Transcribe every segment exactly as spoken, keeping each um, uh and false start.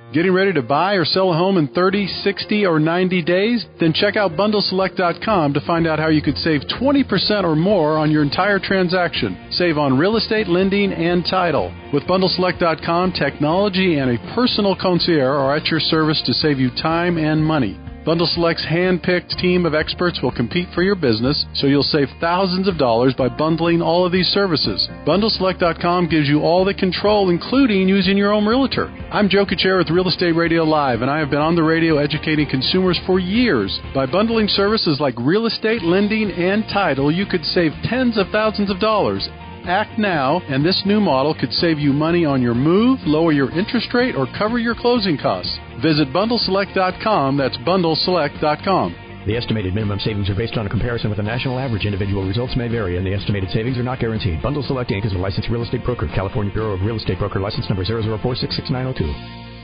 Getting ready to buy or sell a home in thirty, sixty, or ninety days? Then check out bundle select dot com to find out how you could save twenty percent or more on your entire transaction. Save on real estate, lending, and title. With bundle select dot com, technology and a personal concierge are at your service to save you time and money. Bundle Select's hand-picked team of experts will compete for your business, so you'll save thousands of dollars by bundling all of these services. bundle select dot com gives you all the control, including using your own realtor. I'm Joe Kuchera with Real Estate Radio Live, and I have been on the radio educating consumers for years. By bundling services like real estate, lending, and title, you could save tens of thousands of dollars. Act now, and this new model could save you money on your move, lower your interest rate, or cover your closing costs. Visit bundle select dot com. That's bundle select dot com. The estimated minimum savings are based on a comparison with the national average. Individual results may vary, and the estimated savings are not guaranteed. Bundle Select Incorporated is a licensed real estate broker. California Bureau of Real Estate Broker license number zero zero four six six nine zero two.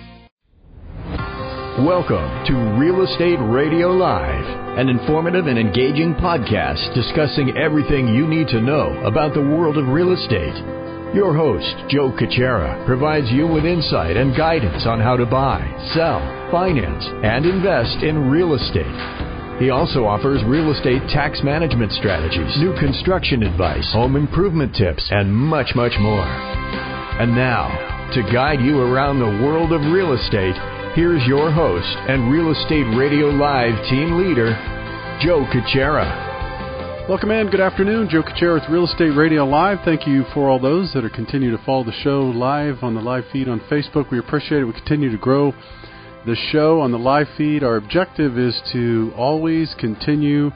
Welcome to Real Estate Radio Live, an informative and engaging podcast discussing everything you need to know about the world of real estate. Your host, Joe Kuchera, provides you with insight and guidance on how to buy, sell, finance, and invest in real estate. He also offers real estate tax management strategies, new construction advice, home improvement tips, and much, much more. And now, to guide you around the world of real estate, here's your host and Real Estate Radio Live team leader, Joe Kuchera. Welcome in. Good afternoon. Joe Kuchera with Real Estate Radio Live. Thank you for all those that are continue to follow the show live on the live feed on Facebook. We appreciate it. We continue to grow the show on the live feed. Our objective is to always continue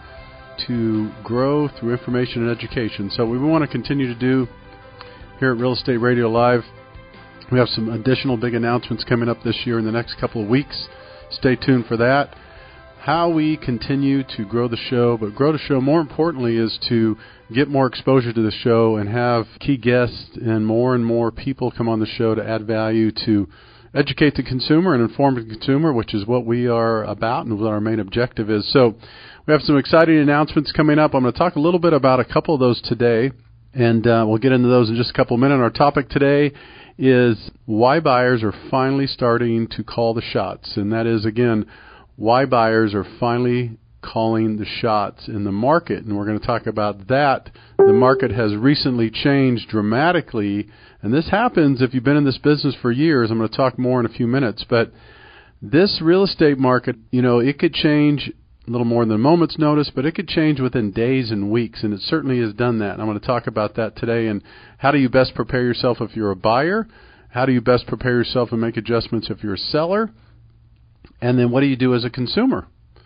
to grow through information and education. So we want to continue to do here at Real Estate Radio Live. We have some additional big announcements coming up this year in the next couple of weeks. Stay tuned for that. How we continue to grow the show, but grow the show more importantly is to get more exposure to the show and have key guests and more and more people come on the show to add value to educate the consumer and inform the consumer, which is what we are about and what our main objective is. So we have some exciting announcements coming up. I'm going to talk a little bit about a couple of those today, and uh, we'll get into those in just a couple of minutes. Our topic today is why buyers are finally starting to call the shots, and that is, again, why buyers are finally calling the shots in the market. And we're going to talk about that. The market has recently changed dramatically, and this happens if you've been in this business for years. I'm going to talk more in a few minutes, but this real estate market, you know, it could change a little more than a moment's notice, but it could change within days and weeks, and it certainly has done that. And I'm going to talk about that today, and how do you best prepare yourself if you're a buyer? How do you best prepare yourself and make adjustments if you're a seller? And then what do you do as a consumer?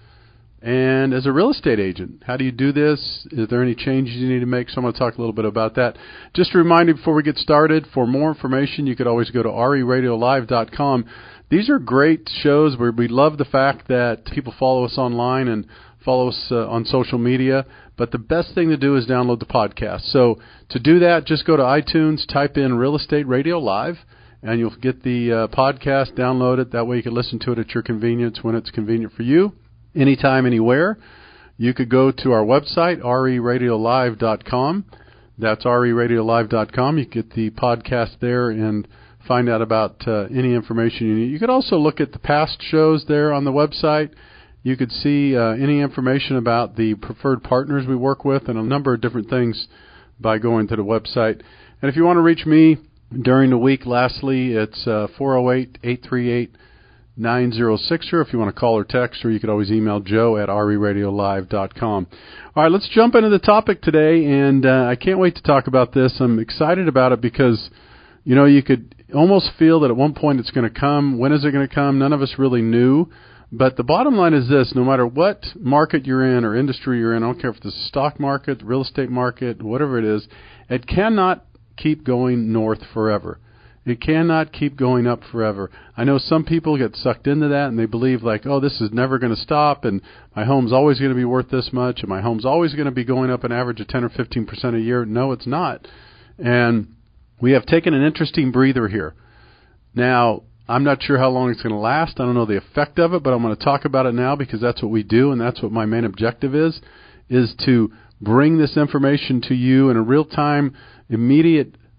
And as a real estate agent, how do you do this? Is there any changes you need to make? So I'm going to talk a little bit about that. Just a reminder before we get started, for more information, you could always go to R E radio live dot com. These are great shows where we love the fact that people follow us online and follow us uh, on social media. But the best thing to do is download the podcast. So to do that, just go to iTunes, type in Real Estate Radio Live, and you'll get the uh, podcast, download it. That way you can listen to it at your convenience when it's convenient for you, anytime, anywhere. You could go to our website, R E radio live dot com. That's R E radio live dot com. You get the podcast there and find out about uh, any information you need. You could also look at the past shows there on the website. You could see uh, any information about the preferred partners we work with and a number of different things by going to the website. And if you want to reach me during the week, lastly, it's uh, four oh eight, eight three eight, nine oh six oh if you want to call or text, or you could always email Joe at R E radio live dot com. All right, let's jump into the topic today, and uh, I can't wait to talk about this. I'm excited about it because, you know, you could almost feel that at one point it's going to come. When is it going to come? None of us really knew. But the bottom line is this: no matter what market you're in or industry you're in, I don't care if it's the stock market, the real estate market, whatever it is, it cannot keep going north forever. It cannot keep going up forever. I know some people get sucked into that and they believe like, oh, this is never going to stop and my home's always going to be worth this much and my home's always going to be going up an average of ten or fifteen percent a year. No, it's not. And we have taken an interesting breather here. Now, I'm not sure how long it's going to last. I don't know the effect of it, but I'm going to talk about it now because that's what we do and that's what my main objective is, is to bring this information to you in a real-time, immediate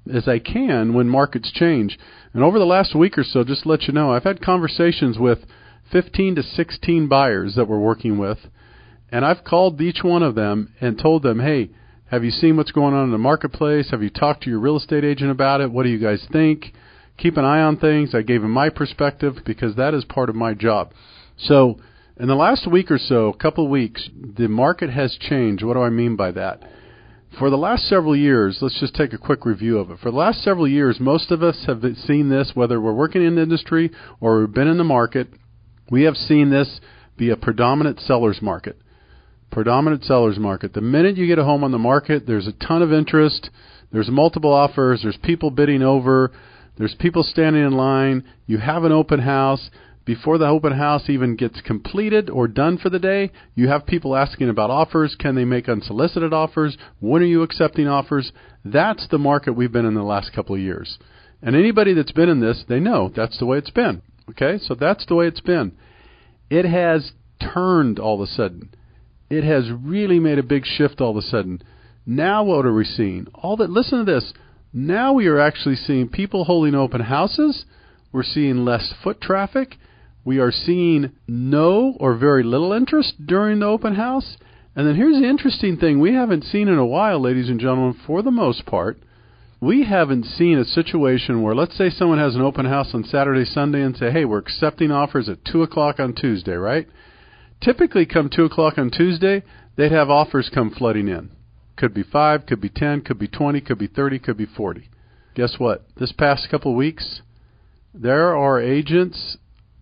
as I can when markets change. And over the last week or so, just to let you know, I've had conversations with fifteen to sixteen buyers that we're working with, and I've called each one of them and told them, hey, have you seen what's going on in the marketplace? Have you talked to your real estate agent about it? What do you guys think? Keep an eye on things. I gave them my perspective because that is part of my job. So in the last week or so, a couple of weeks, the market has changed. What do I mean by that? For the last several years, let's just take a quick review of it. For the last several years, most of us have seen this, whether we're working in the industry or we've been in the market, we have seen this be a predominant seller's market. Predominant seller's market. The minute you get a home on the market, there's a ton of interest. There's multiple offers. There's people bidding over. There's people standing in line. You have an open house. Before the open house even gets completed or done for the day, you have people asking about offers. Can they make unsolicited offers? When are you accepting offers? That's the market we've been in the last couple of years. And anybody that's been in this, they know that's the way it's been. Okay, so that's the way it's been. It has turned all of a sudden. It has really made a big shift all of a sudden. Now what are we seeing? All that. Listen to this. Now we are actually seeing people holding open houses. We're seeing less foot traffic. We are seeing no or very little interest during the open house. And then here's the interesting thing we haven't seen in a while, ladies and gentlemen, for the most part. We haven't seen a situation where, let's say someone has an open house on Saturday, Sunday, and say, hey, we're accepting offers at two o'clock on Tuesday, right? Typically, come two o'clock on Tuesday, they'd have offers come flooding in. Could be five, could be ten, could be twenty, could be thirty, could be forty. Guess what? This past couple of weeks, there are agents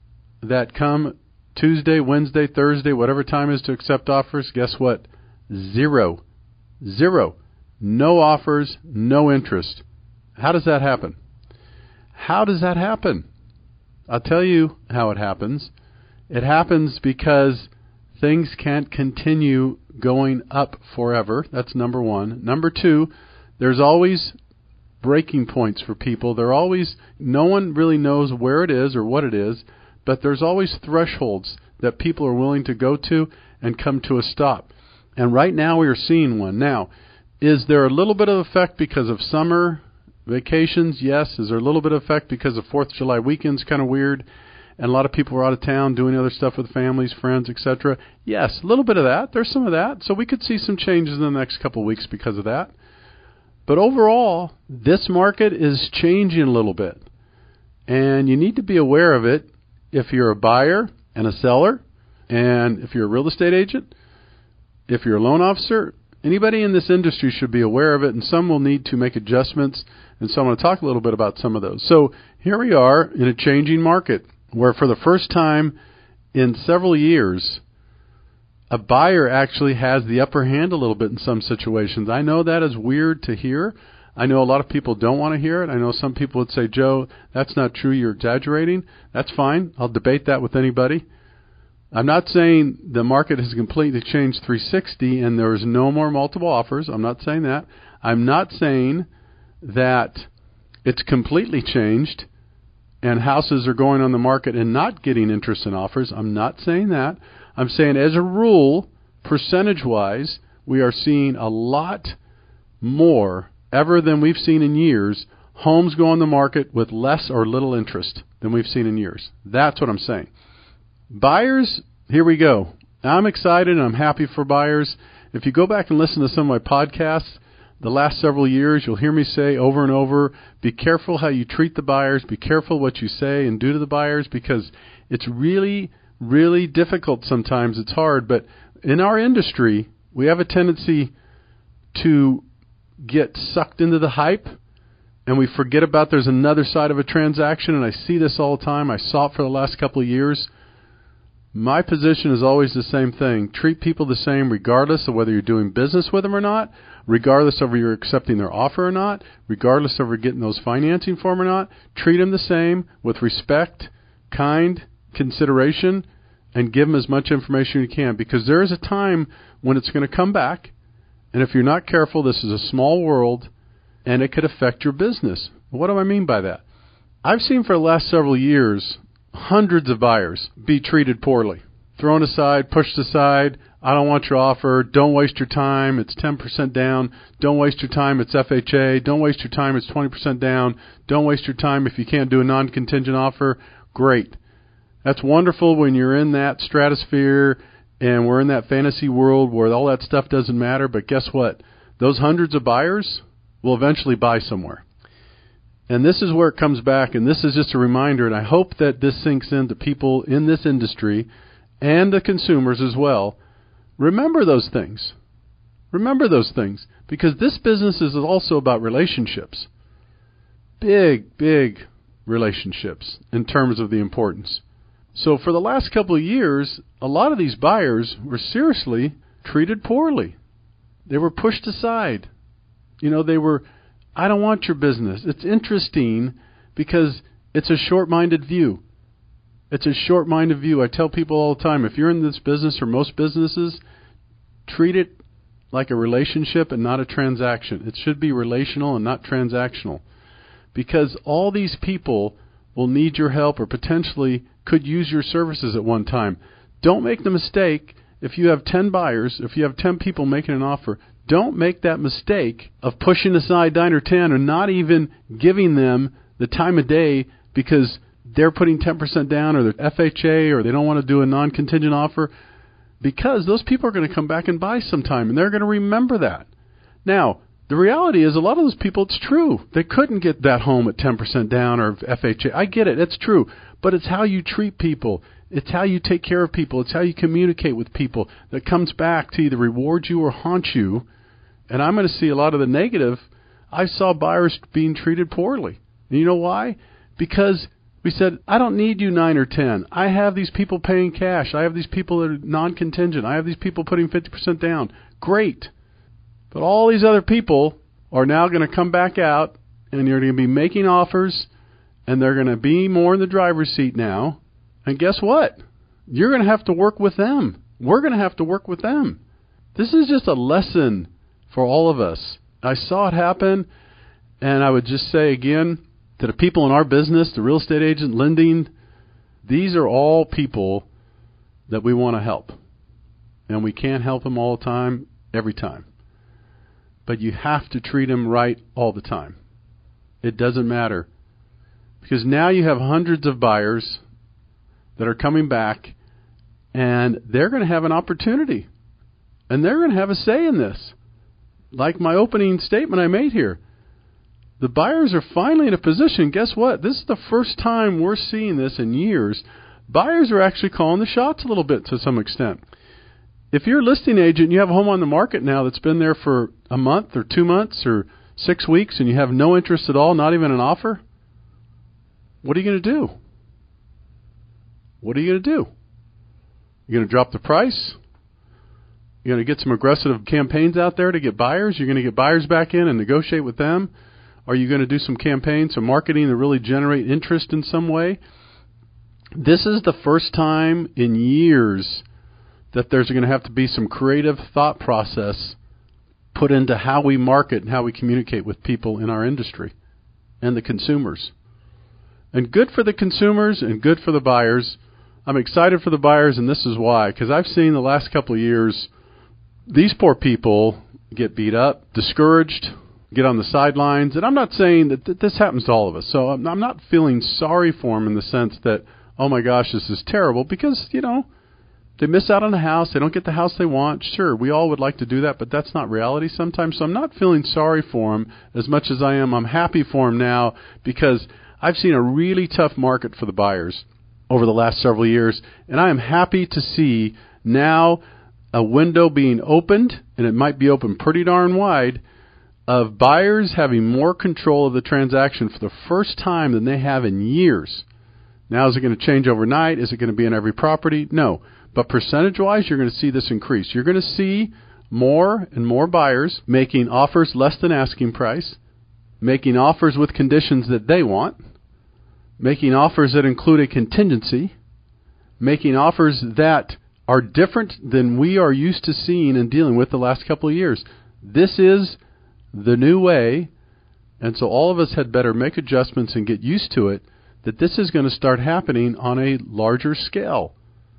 that come Tuesday, Wednesday, Thursday, whatever time is to accept offers. Guess what? Zero. Zero. No offers, no interest. How does that happen? How does that happen? I'll tell you how it happens. It happens because things can't continue going up forever. That's number one. Number two, there's always breaking points for people. There always, no one really knows where it is or what it is, but there's always thresholds that people are willing to go to and come to a stop. And right now we are seeing one. Now, is there a little bit of effect because of summer vacations? Yes. Is there a little bit of effect because of fourth of July weekend's kind of weird? And a lot of people are out of town doing other stuff with families, friends, et cetera. Yes, a little bit of that. There's some of that. So we could see some changes in the next couple of weeks because of that. But overall, this market is changing a little bit. And you need to be aware of it if you're a buyer and a seller, and if you're a real estate agent, if you're a loan officer. Anybody in this industry should be aware of it, and some will need to make adjustments. And so I'm going to talk a little bit about some of those. So here we are in a changing market, where for the first time in several years, a buyer actually has the upper hand a little bit in some situations. I know that is weird to hear. I know a lot of people don't want to hear it. I know some people would say, Joe, that's not true. You're exaggerating. That's fine. I'll debate that with anybody. I'm not saying the market has completely changed three sixty and there is no more multiple offers. I'm not saying that. I'm not saying that it's completely changed and houses are going on the market and not getting interest in offers. I'm not saying that. I'm saying as a rule, percentage-wise, we are seeing a lot more ever than we've seen in years. Homes go on the market with less or little interest than we've seen in years. That's what I'm saying. Buyers, here we go. I'm excited and I'm happy for buyers. If you go back and listen to some of my podcasts, the last several years, you'll hear me say over and over, be careful how you treat the buyers, be careful what you say and do to the buyers, because it's really, really difficult sometimes. It's hard, but in our industry, we have a tendency to get sucked into the hype, and we forget about there's another side of a transaction, and I see this all the time. I saw it for the last couple of years. My position is always the same thing. Treat people the same regardless of whether you're doing business with them or not, regardless of whether you're accepting their offer or not, regardless of whether you're getting those financing for them or not. Treat them the same with respect, kind, consideration, and give them as much information as you can, because there is a time when it's going to come back, and if you're not careful, this is a small world, and it could affect your business. What do I mean by that? I've seen for the last several years hundreds of buyers be treated poorly thrown aside, pushed aside. I don't want your offer. Don't waste your time. It's ten percent down. Don't waste your time. It's F H A. Don't waste your time. It's twenty percent down. Don't waste your time if you can't do a non-contingent offer. Great. That's wonderful when you're in that stratosphere and we're in that fantasy world where all that stuff doesn't matter. But guess what? Those hundreds of buyers will eventually buy somewhere. And this is where it comes back, and this is just a reminder, and I hope that this sinks into people in this industry and the consumers as well. Remember those things. Remember those things, because this business is also about relationships. Big, big relationships in terms of the importance. So for the last couple of years, a lot of these buyers were seriously treated poorly. They were pushed aside. You know, they were, I don't want your business. It's interesting because it's a short-minded view. It's a short-minded view. I tell people all the time, if you're in this business or most businesses, treat it like a relationship and not a transaction. It should be relational and not transactional. Because all these people will need your help or potentially could use your services at one time. Don't make the mistake, if you have ten buyers, if you have ten people making an offer, don't make that mistake of pushing aside nine or ten or not even giving them the time of day because they're putting ten percent down or they're F H A or they don't want to do a non-contingent offer, because those people are going to come back and buy sometime and they're going to remember that. Now, the reality is a lot of those people, it's true. They couldn't get that home at ten percent down or F H A. I get it. It's true. But it's how you treat people. It's how you take care of people. It's how you communicate with people that comes back to either reward you or haunt you. And I'm going to see a lot of the negative. I saw buyers being treated poorly. And you know why? Because we said, I don't need you nine or ten. I have these people paying cash. I have these people that are non-contingent. I have these people putting fifty percent down. Great. But all these other people are now going to come back out and you're going to be making offers and they're going to be more in the driver's seat now. And guess what? You're going to have to work with them. We're going to have to work with them. This is just a lesson for all of us. I saw it happen, and I would just say again to the people in our business, the real estate agent, lending, these are all people that we want to help. And we can't help them all the time, every time. But you have to treat them right all the time. It doesn't matter. Because now you have hundreds of buyers that are coming back, and they're going to have an opportunity. And they're going to have a say in this. Like my opening statement I made here. The buyers are finally in a position, guess what? This is the first time we're seeing this in years. Buyers are actually calling the shots a little bit to some extent. If you're a listing agent and you have a home on the market now that's been there for a month or two months or six weeks and you have no interest at all, not even an offer, what are you going to do? What are you going to do? You're going to drop the price? You're going to get some aggressive campaigns out there to get buyers? You're going to get buyers back in and negotiate with them? Are you going to do some campaigns, some marketing to really generate interest in some way? This is the first time in years that there's going to have to be some creative thought process put into how we market and how we communicate with people in our industry and the consumers. And good for the consumers and good for the buyers. I'm excited for the buyers, and this is why. Because I've seen the last couple of years, these poor people get beat up, discouraged, get on the sidelines. And I'm not saying that th- this happens to all of us. So I'm, I'm not feeling sorry for them in the sense that, oh my gosh, this is terrible. Because, you know, they miss out on a house. They don't get the house they want. Sure, we all would like to do that, but that's not reality sometimes. So I'm not feeling sorry for them as much as I am. I'm happy for them now because I've seen a really tough market for the buyers over the last several years, and I am happy to see now a window being opened, and it might be open pretty darn wide, of buyers having more control of the transaction for the first time than they have in years. Now, is it going to change overnight? Is it going to be in every property? No. But percentage-wise, you're going to see this increase. You're going to see more and more buyers making offers less than asking price, making offers with conditions that they want, making offers that include a contingency, making offers that are different than we are used to seeing and dealing with the last couple of years. This is the new way, and so all of us had better make adjustments and get used to it, that this is going to start happening on a larger scale.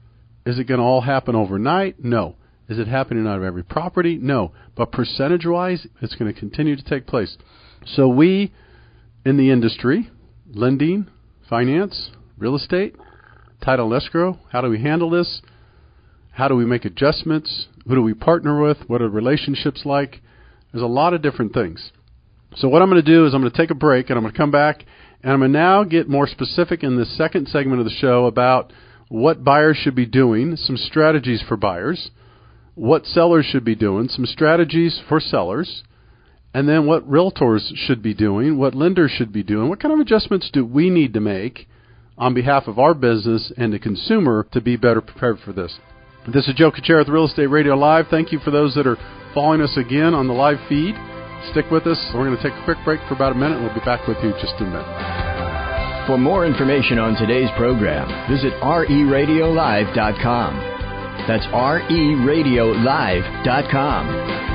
Is it going to all happen overnight? No. Is it happening out of every property? No. But percentage-wise, it's going to continue to take place. So we, in the industry, lending, finance, real estate, title and escrow, how do we handle this? How do we make adjustments? Who do we partner with? What are relationships like? There's a lot of different things. So what I'm going to do is I'm going to take a break, and I'm going to come back, and I'm going to now get more specific in the second segment of the show about what buyers should be doing, some strategies for buyers, what sellers should be doing, some strategies for sellers, and then what realtors should be doing, what lenders should be doing, what kind of adjustments do we need to make on behalf of our business and the consumer to be better prepared for this. This is Joe Kuchera with Real Estate Radio Live. Thank you for those that are following us again on the live feed. Stick with us. We're going to take a quick break for about a minute, and we'll be back with you just in a minute. For more information on today's program, visit R E radio live dot com. That's R E radio live dot com.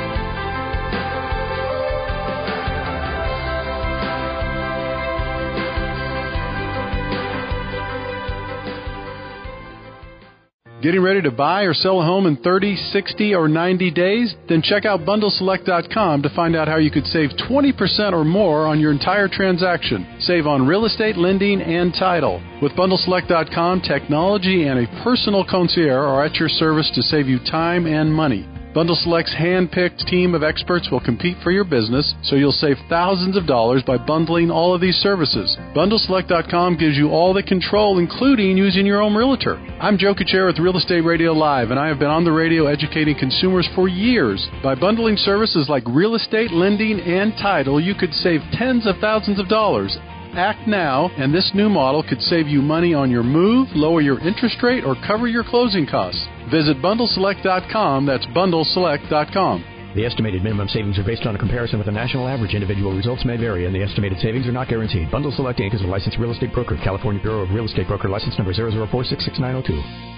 Getting ready to buy or sell a home in thirty, sixty, or ninety days? Then check out bundle select dot com to find out how you could save twenty percent or more on your entire transaction. Save on real estate, lending, and title. With bundle select dot com, technology and a personal concierge are at your service to save you time and money. Bundle Select's hand-picked team of experts will compete for your business, so you'll save thousands of dollars by bundling all of these services. bundle select dot com gives you all the control, including using your own realtor. I'm Joe Kuchera with Real Estate Radio Live, and I have been on the radio educating consumers for years. By bundling services like real estate, lending, and title, you could save tens of thousands of dollars. Act now, and this new model could save you money on your move, lower your interest rate, or cover your closing costs. Visit bundle select dot com. That's bundle select dot com. The estimated minimum savings are based on a comparison with the national average. Individual results may vary, and the estimated savings are not guaranteed. Bundle Select Incorporated is a licensed real estate broker. California Bureau of Real Estate Broker license number zero zero four six six nine zero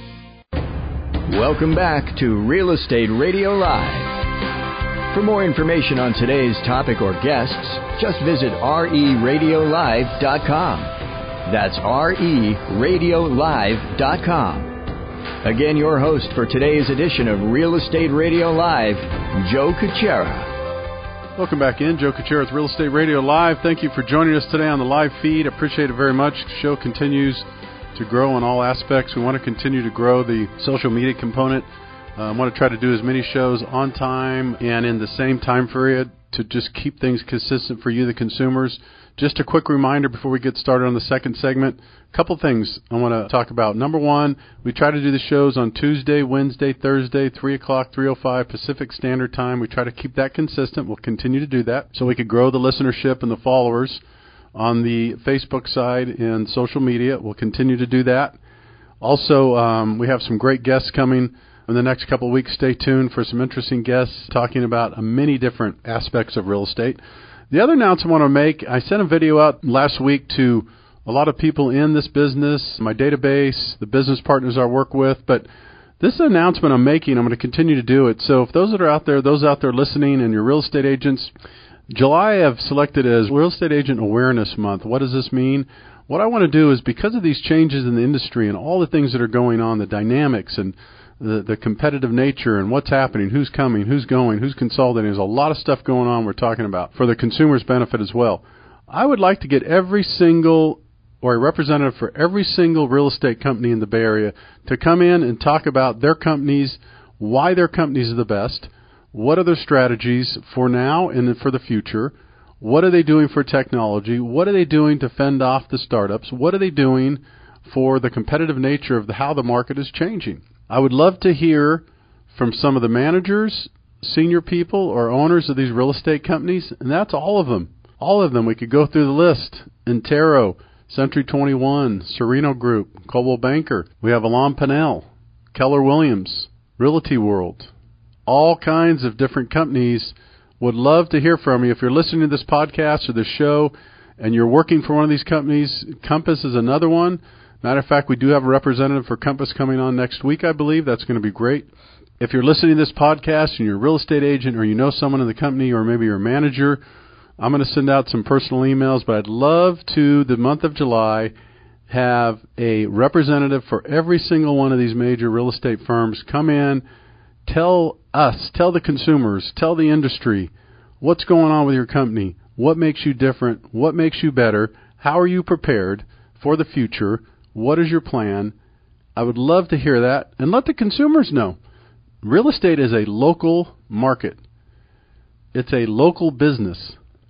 two. Welcome back to Real Estate Radio Live. For more information on today's topic or guests, just visit R E radio live dot com. That's R E radio live dot com. Again, your host for today's edition of Real Estate Radio Live, Joe Kuchera. Welcome back in. Joe Kuchera with Real Estate Radio Live. Thank you for joining us today on the live feed. Appreciate it very much. The show continues to grow in all aspects. We want to continue to grow the social media component. I um, want to try to do as many shows on time and in the same time period to just keep things consistent for you, the consumers. Just a quick reminder before we get started on the second segment. A couple things I want to talk about. Number one, we try to do the shows on Tuesday, Wednesday, Thursday, three o'clock, three oh five Pacific Standard Time. We try to keep that consistent. We'll continue to do that so we can grow the listenership and the followers on the Facebook side and social media. We'll continue to do that. Also, um, we have some great guests coming in the next couple of weeks. Stay tuned for some interesting guests talking about many different aspects of real estate. The other announcement I want to make, I sent a video out last week to a lot of people in this business, my database, the business partners I work with, but this announcement I'm making, I'm going to continue to do it. So if those that are out there, those out there listening and you're real estate agents, July I've selected as Real Estate Agent Awareness Month. What does this mean? What I want to do is, because of these changes in the industry and all the things that are going on, the dynamics and the, the competitive nature and what's happening, who's coming, who's going, who's consolidating. There's a lot of stuff going on we're talking about for the consumer's benefit as well. I would like to get every single or a representative for every single real estate company in the Bay Area to come in and talk about their companies, why their companies are the best, what are their strategies for now and for the future, what are they doing for technology, what are they doing to fend off the startups, what are they doing for the competitive nature of the, how the market is changing. I would love to hear from some of the managers, senior people, or owners of these real estate companies, and that's all of them. All of them. We could go through the list. Intero, Century twenty-one, Sereno Group, Coldwell Banker. We have Alon Pennell, Keller Williams, Realty World. All kinds of different companies. Would love to hear from you. If you're listening to this podcast or this show and you're working for one of these companies, Compass is another one. Matter of fact, we do have a representative for Compass coming on next week, I believe. That's going to be great. If you're listening to this podcast and you're a real estate agent or you know someone in the company or maybe you're a manager, I'm going to send out some personal emails, but I'd love to, the month of July, have a representative for every single one of these major real estate firms come in, tell us, tell the consumers, tell the industry what's going on with your company, what makes you different, what makes you better, how are you prepared for the future, what is your plan. I would love to hear that, and let the consumers know. Real estate is a local market. It's a local business,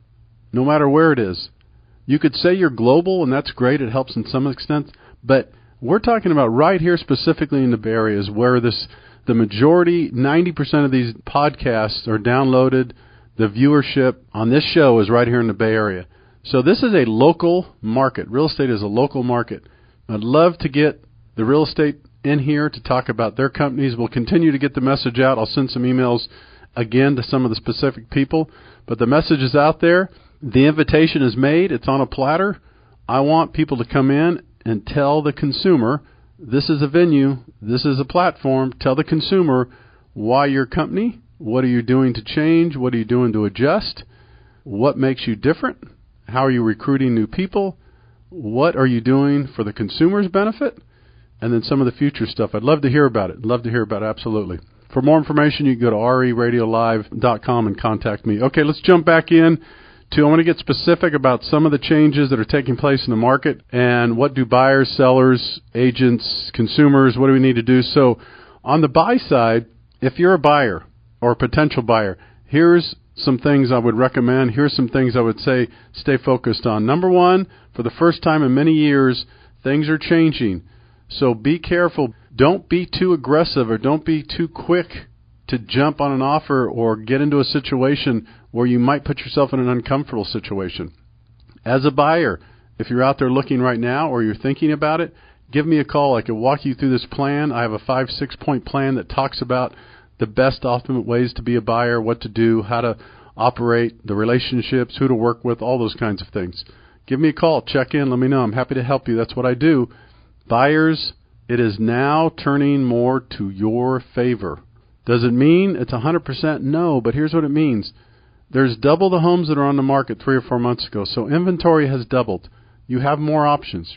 no matter where it is. You could say you're global, and that's great. It helps in some extent. But we're talking about right here specifically in the Bay Area is where this, the majority, ninety percent of these podcasts are downloaded. The viewership on this show is right here in the Bay Area. So this is a local market. Real estate is a local market. I'd love to get the real estate in here to talk about their companies. We'll continue to get the message out. I'll send some emails again to some of the specific people. But the message is out there. The invitation is made. It's on a platter. I want people to come in and tell the consumer, this is a venue, this is a platform. Tell the consumer why your company, what are you doing to change, what are you doing to adjust, what makes you different, how are you recruiting new people, what are you doing for the consumer's benefit, and then some of the future stuff. I'd love to hear about it. I'd love to hear about it, absolutely. For more information, you can go to r e radio live dot com and contact me. Okay, let's jump back in. To, I want to get specific about some of the changes that are taking place in the market and what do buyers, sellers, agents, consumers, what do we need to do? So on the buy side, if you're a buyer or a potential buyer, here's some things I would recommend. Here's some things I would say stay focused on. Number one, for the first time in many years, things are changing. So be careful. Don't be too aggressive or don't be too quick to jump on an offer or get into a situation where you might put yourself in an uncomfortable situation. As a buyer, if you're out there looking right now or you're thinking about it, give me a call. I can walk you through this plan. I have a five, six-point plan that talks about the best optimal ways to be a buyer, what to do, how to operate, the relationships, who to work with, all those kinds of things. Give me a call. Check in. Let me know. I'm happy to help you. That's what I do. Buyers, it is now turning more to your favor. Does it mean it's one hundred percent? No, but here's what it means. There's double the homes that are on the market three or four months ago, so inventory has doubled. You have more options.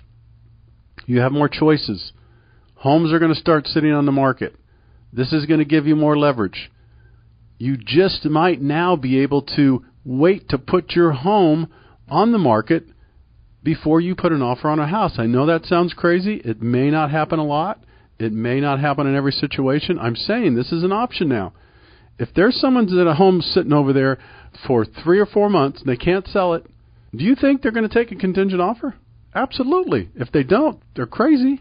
You have more choices. Homes are going to start sitting on the market. This is going to give you more leverage. You just might now be able to wait to put your home on the market before you put an offer on a house. I know that sounds crazy. It may not happen a lot. It may not happen in every situation. I'm saying this is an option now. If there's someone at a home sitting over there for three or four months and they can't sell it, do you think they're going to take a contingent offer? Absolutely. If they don't, they're crazy.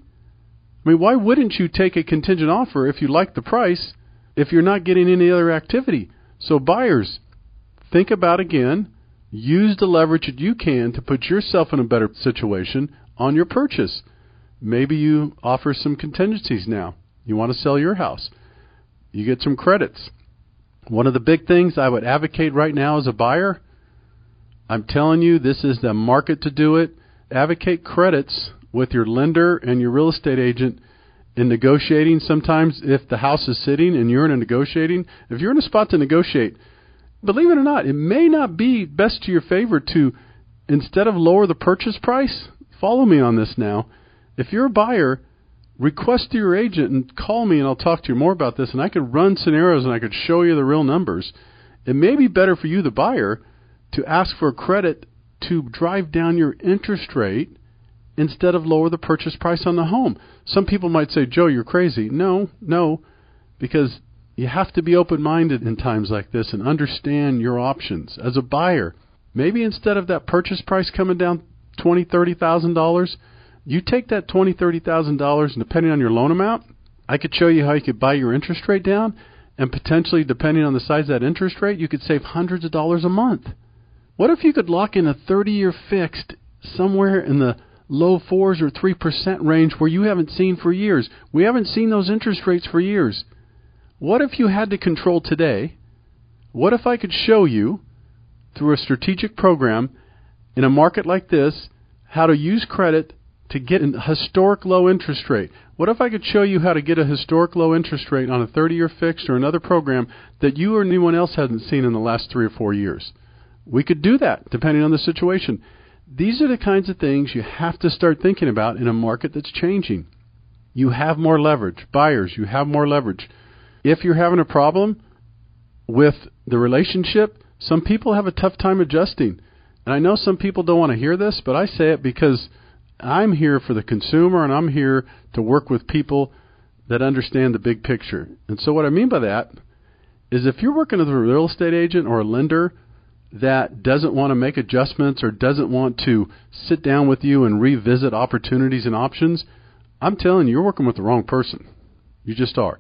I mean, why wouldn't you take a contingent offer if you like the price if you're not getting any other activity? So buyers, think about again. Use the leverage that you can to put yourself in a better situation on your purchase. Maybe you offer some contingencies now. You want to sell your house. You get some credits. One of the big things I would advocate right now as a buyer, I'm telling you, this is the market to do it. Advocate credits with your lender and your real estate agent in negotiating. Sometimes if the house is sitting and you're in a negotiating, if you're in a spot to negotiate, believe it or not, it may not be best to your favor to, instead of lower the purchase price, follow me on this now. If you're a buyer, request to your agent and call me and I'll talk to you more about this, and I could run scenarios and I could show you the real numbers. It may be better for you, the buyer, to ask for a credit to drive down your interest rate instead of lower the purchase price on the home. Some people might say, Joe, you're crazy. No, no, because you have to be open-minded in times like this and understand your options. As a buyer, maybe instead of that purchase price coming down twenty thousand dollars, thirty thousand dollars, you take that twenty thousand dollars, thirty thousand dollars, and depending on your loan amount, I could show you how you could buy your interest rate down, and potentially, depending on the size of that interest rate, you could save hundreds of dollars a month. What if you could lock in a thirty-year fixed somewhere in the low fours or three percent range where you haven't seen for years? We haven't seen those interest rates for years. What if you had to control today? What if I could show you, through a strategic program, in a market like this, how to use credit to get a historic low interest rate? What if I could show you how to get a historic low interest rate on a thirty-year fixed or another program that you or anyone else hasn't seen in the last three or four years? We could do that, depending on the situation. These are the kinds of things you have to start thinking about in a market that's changing. You have more leverage. Buyers, you have more leverage. If you're having a problem with the relationship, some people have a tough time adjusting. And I know some people don't want to hear this, but I say it because I'm here for the consumer, and I'm here to work with people that understand the big picture. And so what I mean by that is if you're working with a real estate agent or a lender that doesn't want to make adjustments or doesn't want to sit down with you and revisit opportunities and options, I'm telling you, you're working with the wrong person. You just are.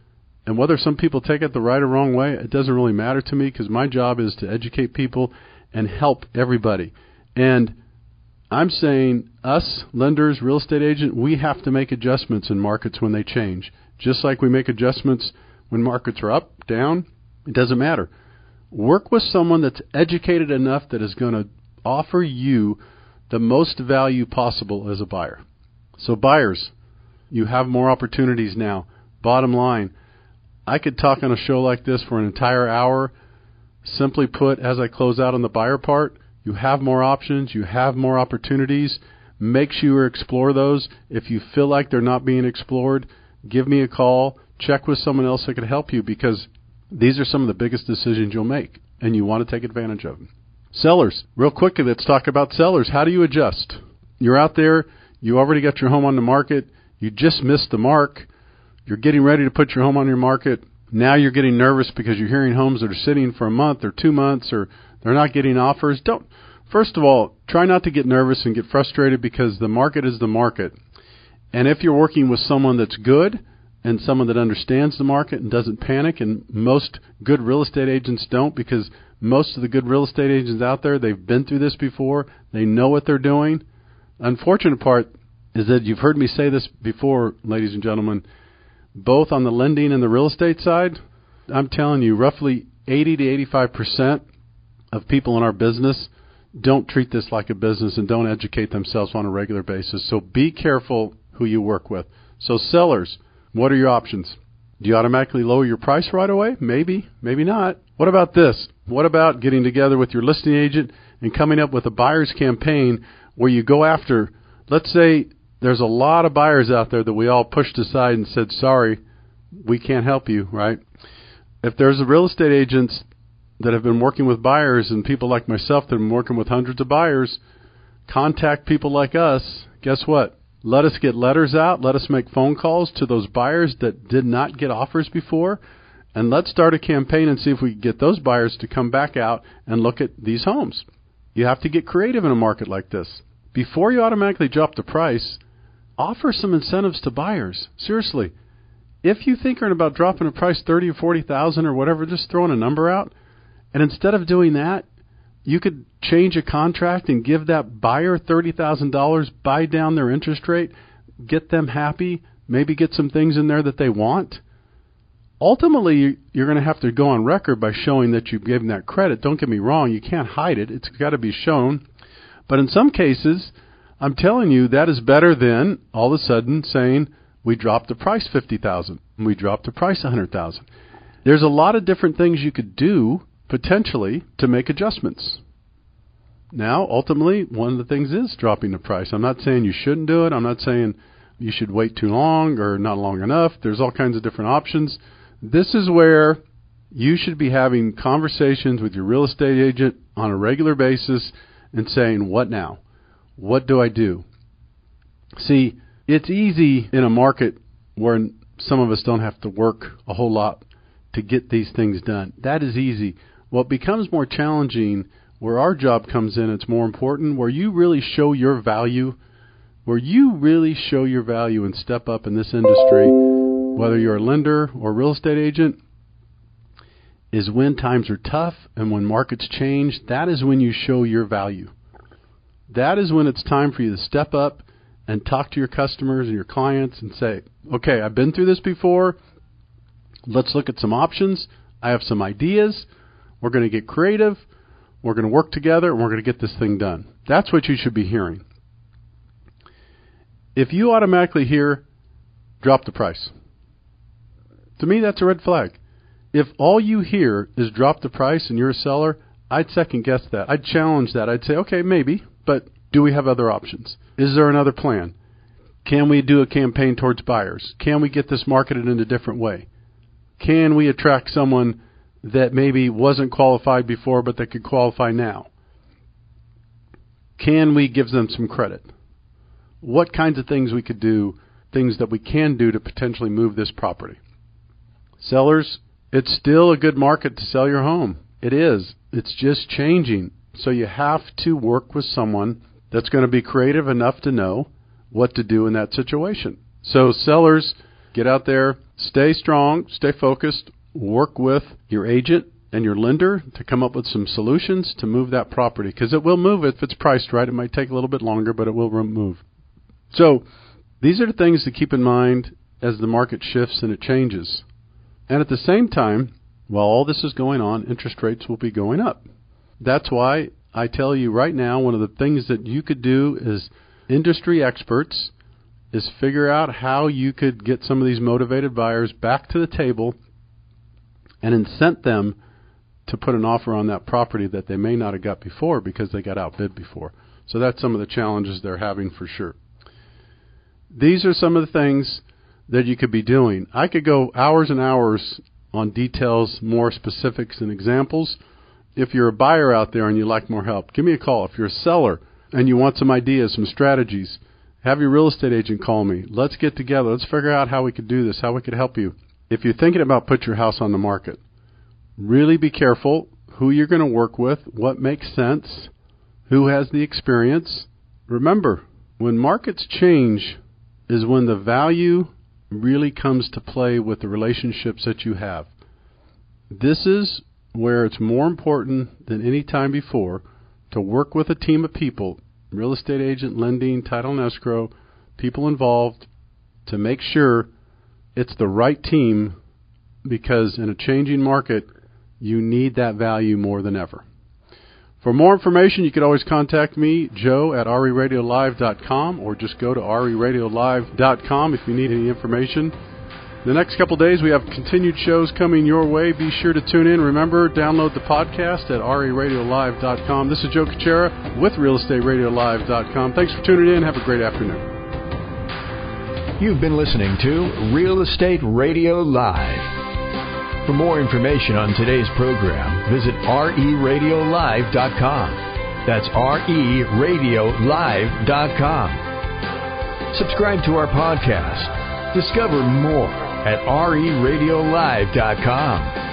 And whether some people take it the right or wrong way, it doesn't really matter to me, because my job is to educate people and help everybody. And I'm saying us, lenders, real estate agent, we have to make adjustments in markets when they change. Just like we make adjustments when markets are up, down, it doesn't matter. Work with someone that's educated enough that is going to offer you the most value possible as a buyer. So buyers, you have more opportunities now. Bottom line, I could talk on a show like this for an entire hour. Simply put, as I close out on the buyer part, you have more options, you have more opportunities. Make sure you explore those. If you feel like they're not being explored, give me a call. Check with someone else that could help you, because these are some of the biggest decisions you'll make, and you want to take advantage of them. Sellers, real quickly, let's talk about sellers. How do you adjust? You're out there. You already got your home on the market. You just missed the mark. You're getting ready to put your home on your market. Now you're getting nervous because you're hearing homes that are sitting for a month or two months or they're not getting offers. Don't. First of all, try not to get nervous and get frustrated, because the market is the market. And if you're working with someone that's good and someone that understands the market and doesn't panic, and most good real estate agents don't, because most of the good real estate agents out there, they've been through this before. They know what they're doing. Unfortunate part is that you've heard me say this before, ladies and gentlemen, both on the lending and the real estate side. I'm telling you, roughly eighty to eighty-five percent of people in our business don't treat this like a business and don't educate themselves on a regular basis. So be careful who you work with. So sellers, what are your options? Do you automatically lower your price right away? Maybe, maybe not. What about this? What about getting together with your listing agent and coming up with a buyer's campaign where you go after, let's say there's a lot of buyers out there that we all pushed aside and said, sorry, we can't help you, right? If there's a real estate agents that have been working with buyers and people like myself that have been working with hundreds of buyers, contact people like us. Guess what? Let us get letters out. Let us make phone calls to those buyers that did not get offers before. And let's start a campaign and see if we can get those buyers to come back out and look at these homes. You have to get creative in a market like this. Before you automatically drop the price, offer some incentives to buyers. Seriously. If you think about dropping a price thirty or forty thousand or whatever, just throwing a number out, and instead of doing that, you could change a contract and give that buyer thirty thousand dollars, buy down their interest rate, get them happy, maybe get some things in there that they want. Ultimately, you're going to have to go on record by showing that you've given that credit. Don't get me wrong, you can't hide it. It's got to be shown. But in some cases, I'm telling you, that is better than all of a sudden saying, we dropped the price fifty thousand dollars, and we dropped the price one hundred thousand dollars. There's a lot of different things you could do potentially to make adjustments. Now, ultimately, one of the things is dropping the price. I'm not saying you shouldn't do it. I'm not saying you should wait too long or not long enough. There's all kinds of different options. This is where you should be having conversations with your real estate agent on a regular basis and saying, what now? What do I do? See, it's easy in a market where some of us don't have to work a whole lot to get these things done. That is easy. What becomes more challenging, where our job comes in, it's more important, where you really show your value, where you really show your value and step up in this industry, whether you're a lender or real estate agent, is when times are tough and when markets change. That is when you show your value. That is when it's time for you to step up and talk to your customers and your clients and say, okay, I've been through this before. Let's look at some options. I have some ideas. We're going to get creative. We're going to work together, and we're going to get this thing done. That's what you should be hearing. If you automatically hear, drop the price, to me, that's a red flag. If all you hear is drop the price and you're a seller, I'd second guess that. I'd challenge that. I'd say, okay, maybe, but do we have other options? Is there another plan? Can we do a campaign towards buyers? Can we get this marketed in a different way? Can we attract someone that maybe wasn't qualified before but that could qualify now? Can we give them some credit? What kinds of things we could do, things that we can do to potentially move this property? Sellers, it's still a good market to sell your home. It is. It's just changing. So you have to work with someone that's going to be creative enough to know what to do in that situation. So sellers, get out there, stay strong, stay focused, work with your agent and your lender to come up with some solutions to move that property, because it will move if it's priced right. It might take a little bit longer, but it will move. So these are the things to keep in mind as the market shifts and it changes. And at the same time, while all this is going on, interest rates will be going up. That's why I tell you right now, one of the things that you could do as industry experts is figure out how you could get some of these motivated buyers back to the table and incent them to put an offer on that property that they may not have got before because they got outbid before. So that's some of the challenges they're having for sure. These are some of the things that you could be doing. I could go hours and hours on details, more specifics and examples. If you're a buyer out there and you'd like more help, give me a call. If you're a seller and you want some ideas, some strategies, have your real estate agent call me. Let's get together. Let's figure out how we could do this, how we could help you. If you're thinking about putting your house on the market, really be careful who you're going to work with, what makes sense, who has the experience. Remember, when markets change is when the value really comes to play with the relationships that you have. This is where it's more important than any time before to work with a team of people, real estate agent, lending, title and escrow, people involved, to make sure it's the right team, because in a changing market, you need that value more than ever. For more information, you can always contact me, Joe, at R E radio live dot com, or just go to R E radio live dot com if you need any information. The next couple days, we have continued shows coming your way. Be sure to tune in. Remember, download the podcast at R E radio live dot com. This is Joe Kuchera with real estate radio live dot com. Thanks for tuning in. Have a great afternoon. You've been listening to Real Estate Radio Live. For more information on today's program, visit R E radio live dot com. That's R E radio live dot com. Subscribe to our podcast. Discover more at R E radio live dot com.